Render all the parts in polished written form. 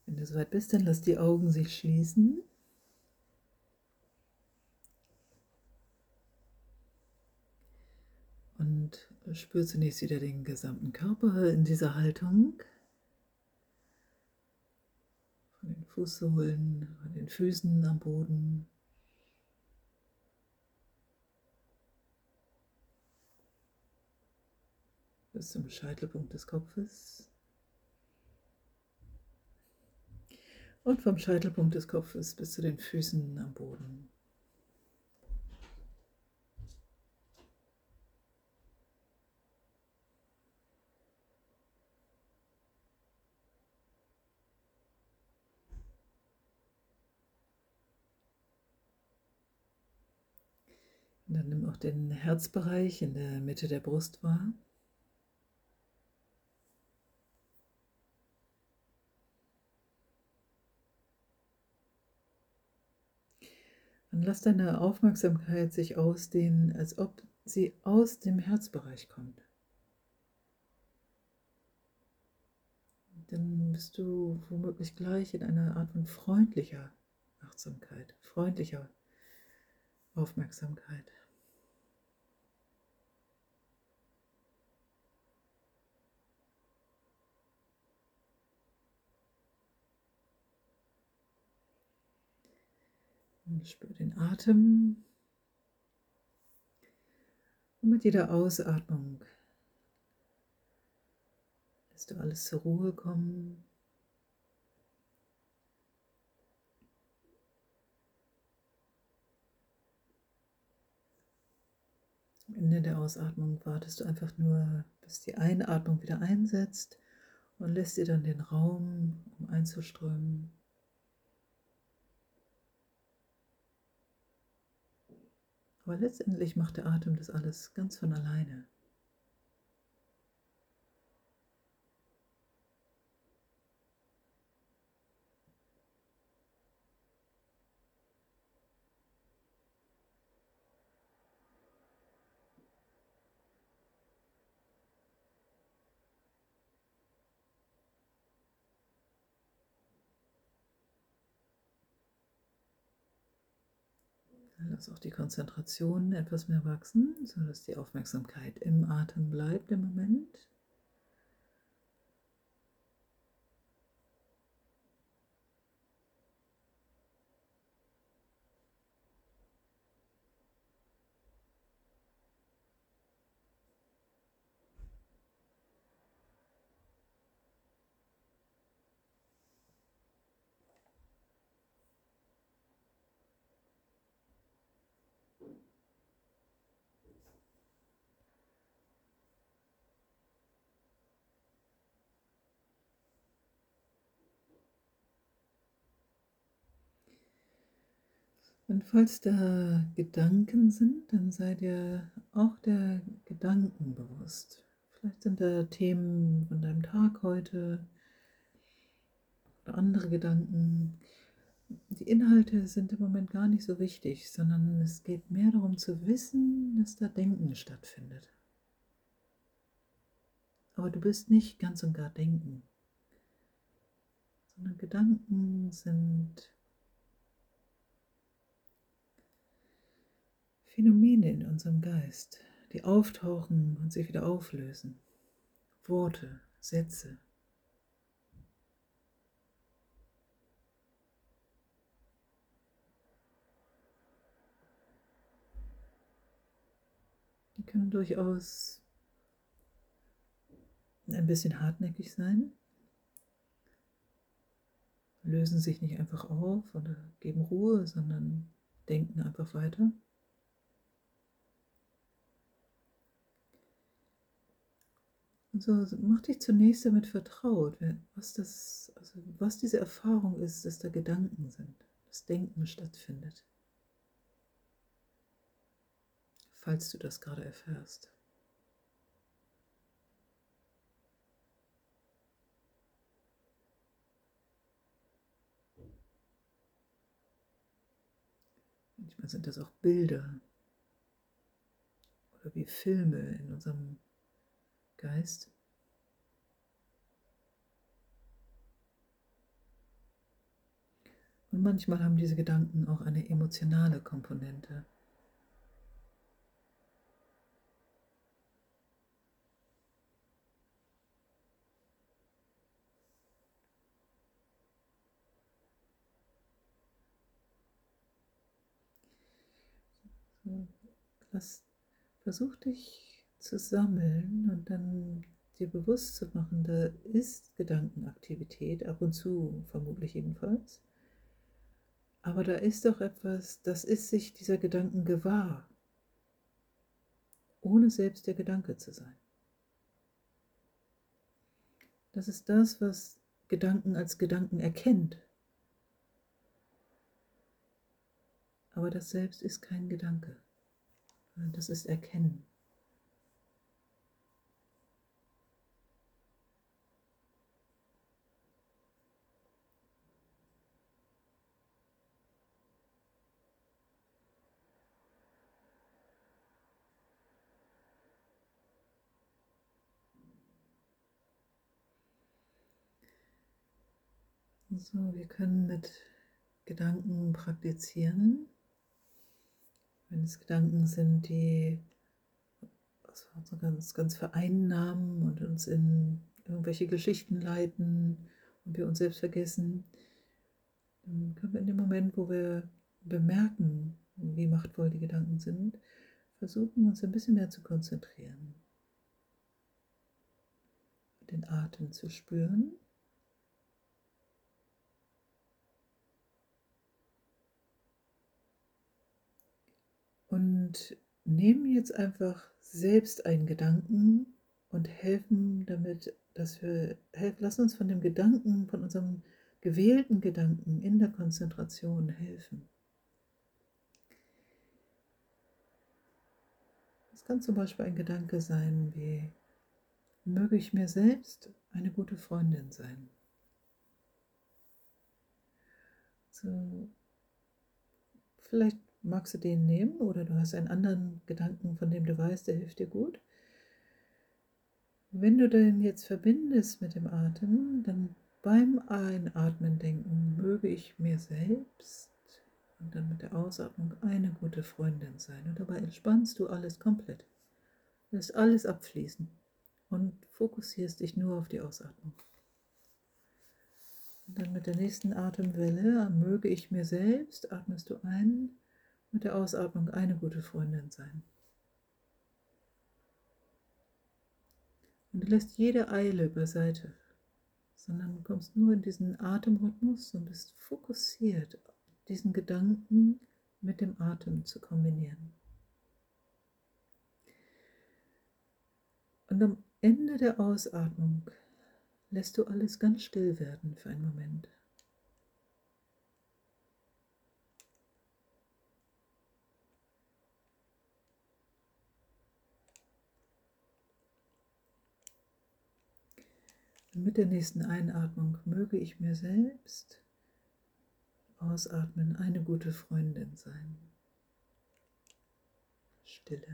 Wenn du soweit bist, dann lass die Augen sich schließen. Und spür zunächst wieder den gesamten Körper in dieser Haltung. Von den Fußsohlen, von den Füßen am Boden. Bis zum Scheitelpunkt des Kopfes. Und vom Scheitelpunkt des Kopfes bis zu den Füßen am Boden. Und dann nimm auch den Herzbereich in der Mitte der Brust wahr. Und lass deine Aufmerksamkeit sich ausdehnen, als ob sie aus dem Herzbereich kommt. Dann bist du womöglich gleich in einer Art von freundlicher Achtsamkeit, freundlicher Aufmerksamkeit. Und spür den Atem. Und mit jeder Ausatmung lässt du alles zur Ruhe kommen. Am Ende der Ausatmung wartest du einfach nur, bis die Einatmung wieder einsetzt und lässt dir dann den Raum, um einzuströmen. Aber letztendlich macht der Atem das alles ganz von alleine. Lass auch die Konzentration etwas mehr wachsen, sodass die Aufmerksamkeit im Atem bleibt im Moment. Und falls da Gedanken sind, dann sei dir auch der Gedanken bewusst. Vielleicht sind da Themen von deinem Tag heute oder andere Gedanken. Die Inhalte sind im Moment gar nicht so wichtig, sondern es geht mehr darum zu wissen, dass da Denken stattfindet. Aber du bist nicht ganz und gar Denken, sondern Gedanken sind Phänomene in unserem Geist, die auftauchen und sich wieder auflösen. Worte, Sätze. Die können durchaus ein bisschen hartnäckig sein, lösen sich nicht einfach auf oder geben Ruhe, sondern denken einfach weiter. Also mach dich zunächst damit vertraut, was diese Erfahrung ist, dass da Gedanken sind, dass Denken stattfindet, falls du das gerade erfährst. Manchmal sind das auch Bilder oder wie Filme in unserem Geist. Und manchmal haben diese Gedanken auch eine emotionale Komponente. So, versuch dich zu sammeln und dann dir bewusst zu machen, da ist Gedankenaktivität, ab und zu vermutlich jedenfalls. Aber da ist doch etwas, das ist sich dieser Gedanken gewahr, ohne selbst der Gedanke zu sein. Das ist das, was Gedanken als Gedanken erkennt. Aber das Selbst ist kein Gedanke. Das ist Erkennen. So, wir können mit Gedanken praktizieren. Wenn es Gedanken sind, die so ganz vereinnahmen und uns in irgendwelche Geschichten leiten und wir uns selbst vergessen, dann können wir in dem Moment, wo wir bemerken, wie machtvoll die Gedanken sind, versuchen, uns ein bisschen mehr zu konzentrieren, den Atem zu spüren. Und nehmen jetzt einfach selbst einen Gedanken und helfen damit, lassen uns von dem Gedanken, von unserem gewählten Gedanken in der Konzentration helfen. Es kann zum Beispiel ein Gedanke sein wie, möge ich mir selbst eine gute Freundin sein. So, vielleicht magst du den nehmen oder du hast einen anderen Gedanken, von dem du weißt, der hilft dir gut. Wenn du den jetzt verbindest mit dem Atem, dann beim Einatmen denken, möge ich mir selbst und dann mit der Ausatmung eine gute Freundin sein. Und dabei entspannst du alles komplett. Lässt alles abfließen und fokussierst dich nur auf die Ausatmung. Und dann mit der nächsten Atemwelle, möge ich mir selbst, atmest du ein, mit der Ausatmung eine gute Freundin sein. Und du lässt jede Eile beiseite, sondern du kommst nur in diesen Atemrhythmus und bist fokussiert, diesen Gedanken mit dem Atem zu kombinieren. Und am Ende der Ausatmung lässt du alles ganz still werden für einen Moment. Und mit der nächsten Einatmung möge ich mir selbst, ausatmen, eine gute Freundin sein. Stille.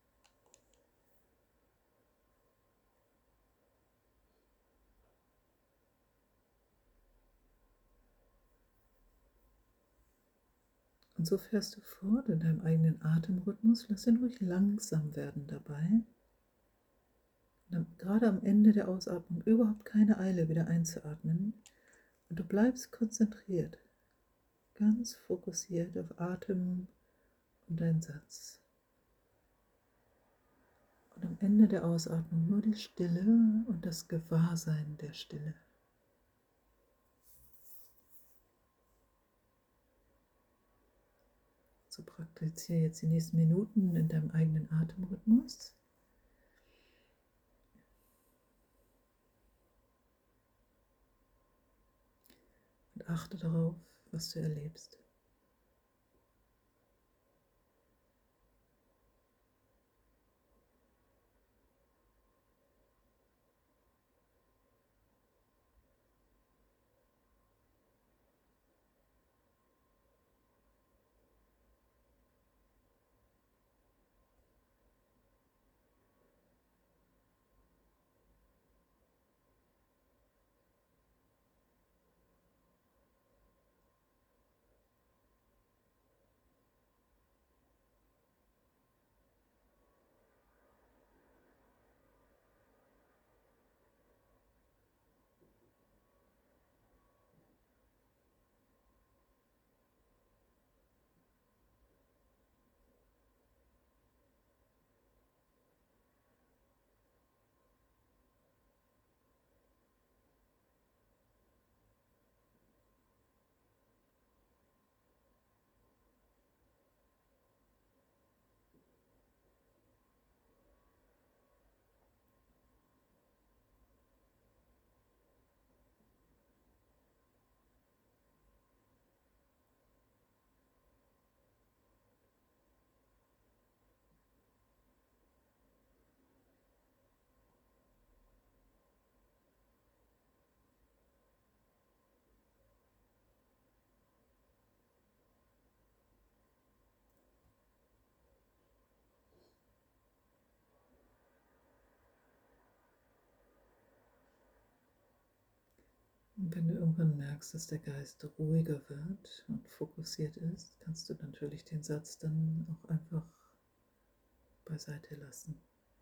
Und so fährst du fort in deinem eigenen Atemrhythmus, lass ihn ruhig langsam werden dabei. Und dann gerade am Ende der Ausatmung überhaupt keine Eile wieder einzuatmen. Und du bleibst konzentriert, ganz fokussiert auf Atem und deinen Satz. Und am Ende der Ausatmung nur die Stille und das Gewahrsein der Stille. So praktiziere jetzt die nächsten Minuten in deinem eigenen Atemrhythmus. Und achte darauf, was du erlebst. Wenn du irgendwann merkst, dass der Geist ruhiger wird und fokussiert ist, kannst du natürlich den Satz dann auch einfach beiseite lassen.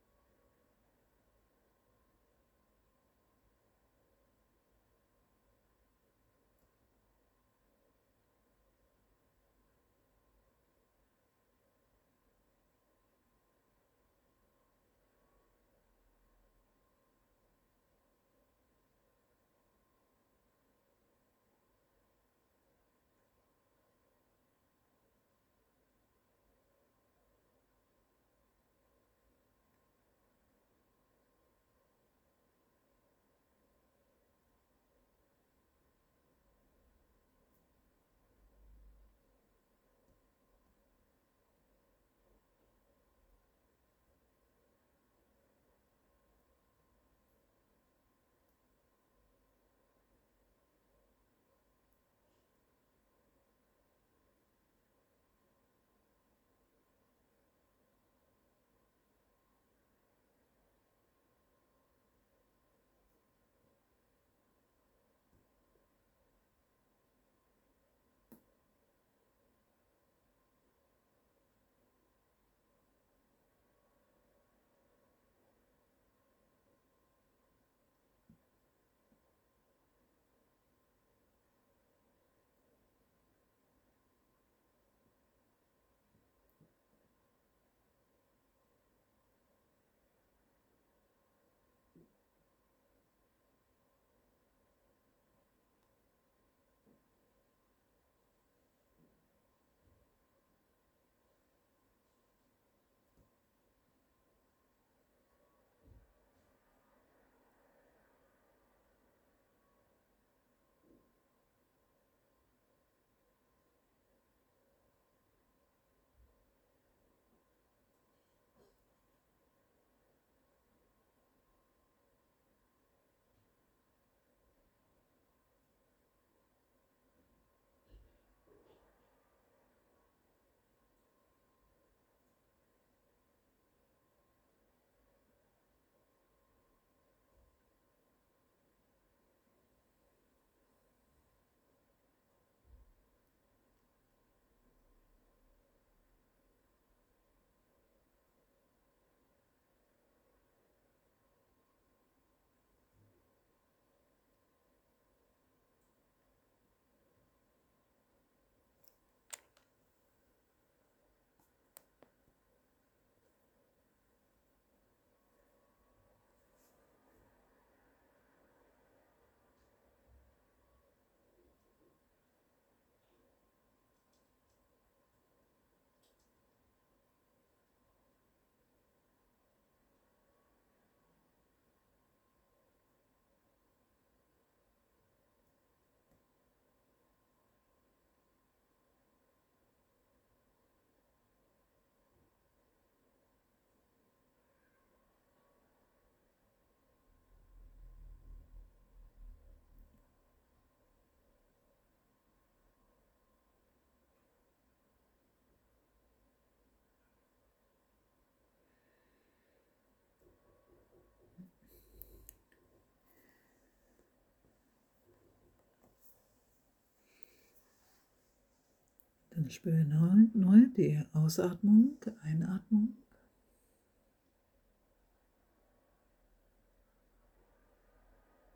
Dann spüre neu die Ausatmung, Einatmung.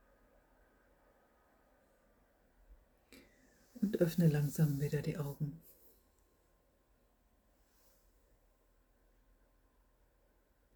Und öffne langsam wieder die Augen.